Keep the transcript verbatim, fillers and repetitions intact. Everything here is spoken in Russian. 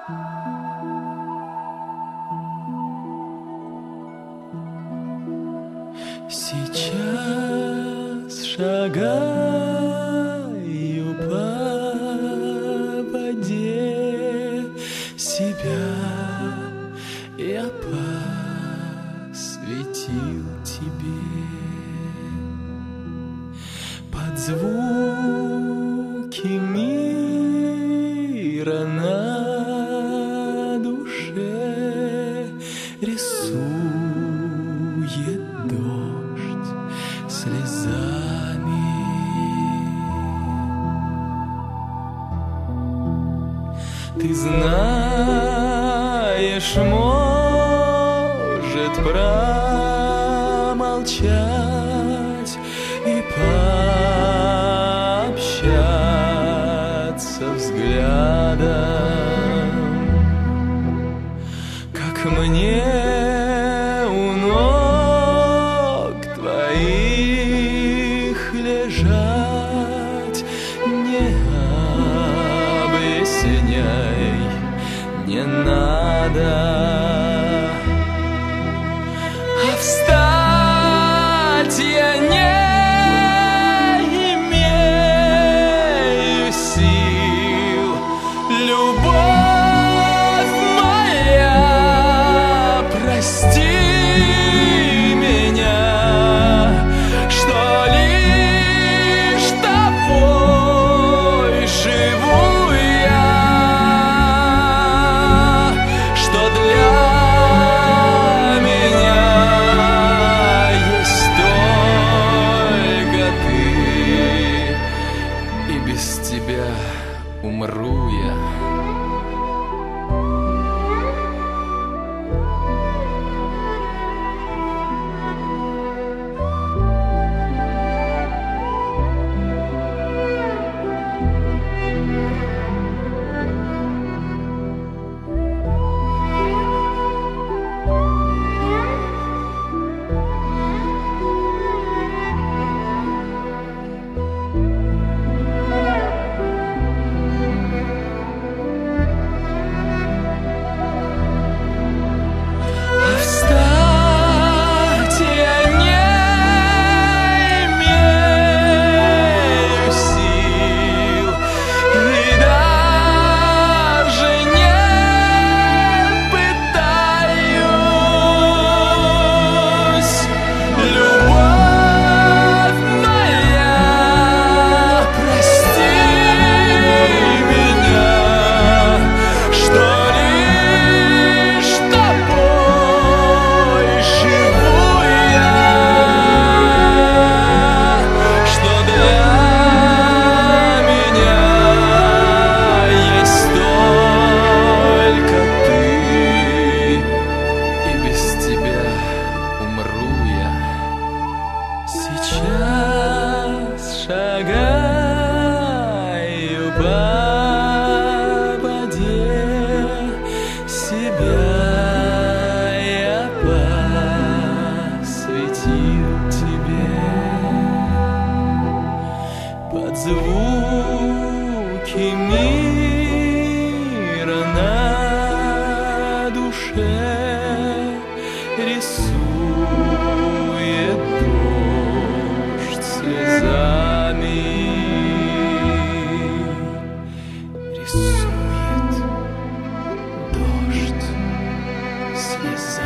Сейчас шагаю по воде, себя я посвятил тебе. Под звуки мира на душе рисует дождь слезами. Ты знаешь, может промолчать и пообщаться взглядом, как мне у ног твоих лежать. Не объясняй, не надо. А встать я не имею сил. Любовь моя, прости меня, что лишь тобой живу я, что для меня есть только ты, и без тебя умру я. Сейчас шагаю по воде, себя я посвятил тебе. Под звуки мира на душе рисует дождь слезами, рисует дождь слезами.